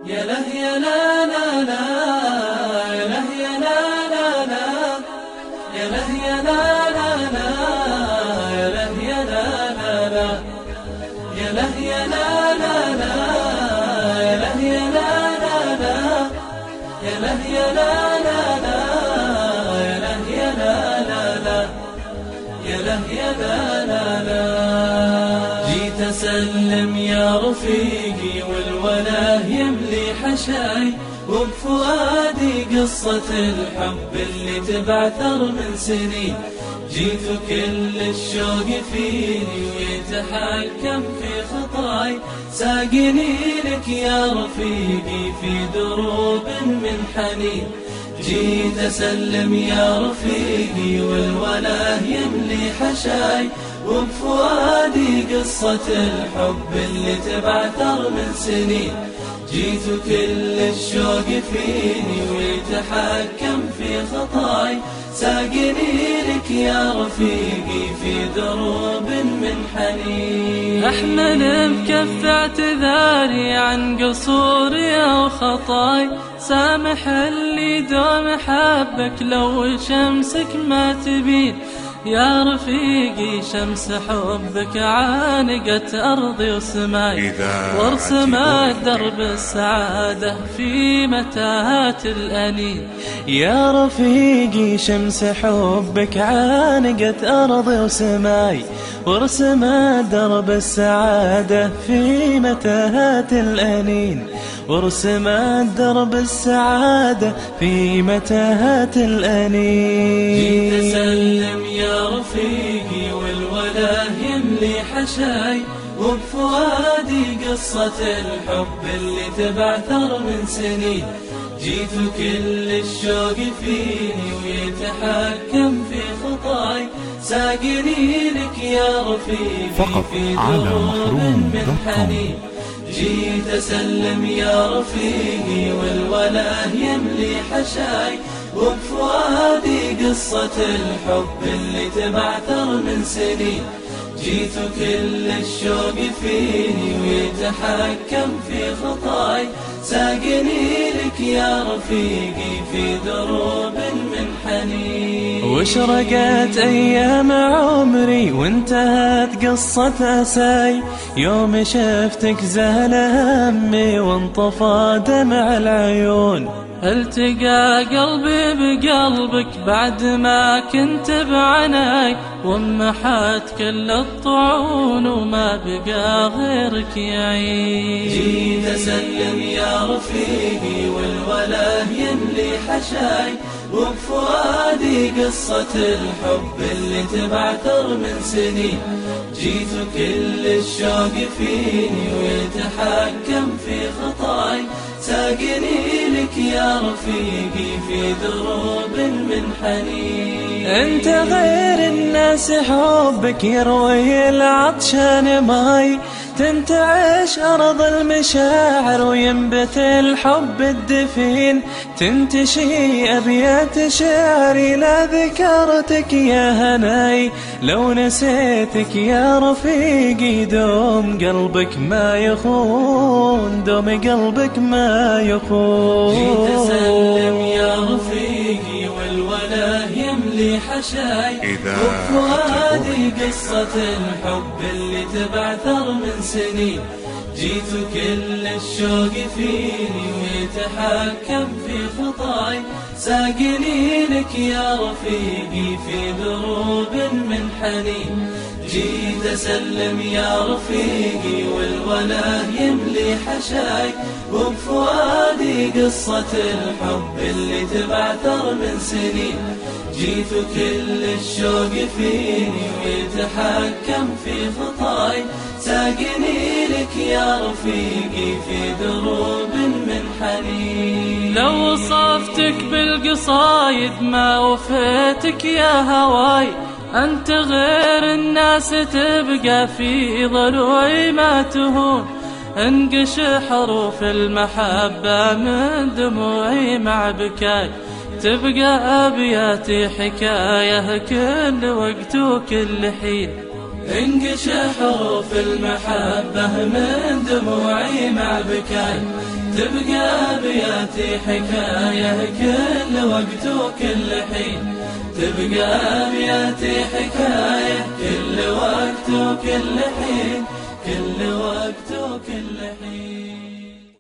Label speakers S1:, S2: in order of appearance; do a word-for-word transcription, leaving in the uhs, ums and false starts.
S1: يا له يا لا لا لا، يا له يا لا لا لا، يا له يا لا لا لا، يا له يا لا لا لا، يا له يا لا لا لا، يا له يا لا لا لا، يا له يا لا لا لا، يا له يا لا لا لا، يا له يا لا لا لا. جيت أسلم يا رفيقي والولا يملي حشاي، وبفؤادي قصة الحب اللي تبعثر من سنين. جيت كل الشوق فيني ويتحكم في خطاي، ساقني لك يا رفيقي في دروب من حنين. جيت أسلم يا رفيقي والولا يملي حشاي، وبفؤادي قصة الحب اللي تبعثر من سنين. جيت كل الشوق فيني ويتحكم في خطاي، ساقني لك يا رفيقي في دروب من حنين.
S2: احمل بكف اعتذاري عن قصوري او خطاي، سامح اللي دوم حبك لو شمسك ما تبين. يا رفيقي شمس حبك عانقت أرضي وسماي، ورسمت درب السعادة في متاهات الأنين.
S3: يا رفيقي شمس حبك عانقت أرضي وسماي، ورسمت درب السعادة في متاهات الأنين. ورسمت درب السعادة في متاهات الأنين.
S1: جيت أسلم يا رفيقي والولا يملي حشاي، وبفؤادي قصة الحب اللي تبعثر من سنين. جيت كل الشوق فيني ويتحكم في خطاي، ساقني لك يا رفيقي
S4: فقط
S1: في
S4: على
S1: دروب
S4: محروم
S1: من
S4: دوت
S1: حنين. جيت أسلم يا رفيقي والولا يملي حشاي، وبفؤادي قصة الحب اللي تبعثر من سنين. جيت كل الشوق فيني ويتحكم في خطاي، ساقني لك يا رفيقي في دروب من حنين.
S3: واشرقت أيام عمري وانتهت قصة أساي، يوم شفتك زال همي وانطفى دمع العيون.
S2: التقى قلبي بقلبك بعد ما كنت بعناي، ومحت كل الطعون وما بقى غيرك يعيش.
S1: جيت أسلم يا رفيقي والولا يملي حشاي، وبفؤادي قصة الحب اللي تبعثر من سنين. جيت كل الشوق فيني ويتحكم في خطاي، ساقني لك يا رفيقي في دروب من حنين.
S3: انت غير الناس حبك يروي العطشان ماي، تنتعش أرض المشاعر وينبت الحب الدفين. تنتشي أبيات شعري لا ذكرتك يا هناي، لو نسيتك يا رفيقي دوم قلبك ما يخون، دوم قلبك ما يخون.
S1: جيت أسلم يا رفيقي والولا يملي حشاي، وبفؤادي قصة الحب اللي تبعثر من سنين. جيت كل الشوق فيني ويتحكم في خطاي، ساقني لك يا رفيقي في دروب من حنين. جيت أسلم يا رفيقي والولا يملي حشاي، وبفؤادي قصة الحب اللي تبعثر من سنين. جيت كل الشوق فيني ويتحكم في خطاي، ساقني لك يا رفيقي في دروب من حنين.
S2: لو وصفتك بالقصايد ما وفيتك يا هواي، أنت غير الناس تبقى في ضلوعي ما تهون. انقش حروف المحبة من دموعي مع بكاي، تبقى أبياتي حكاية كل وقت وكل حين.
S1: انقش حروف المحبة من دموعي مع بكاي، تبقى أبياتي حكاية كل وقت وكل حين، تبقى أبياتي حكاية كل وقت وكل حين، كل وقت وكل حين.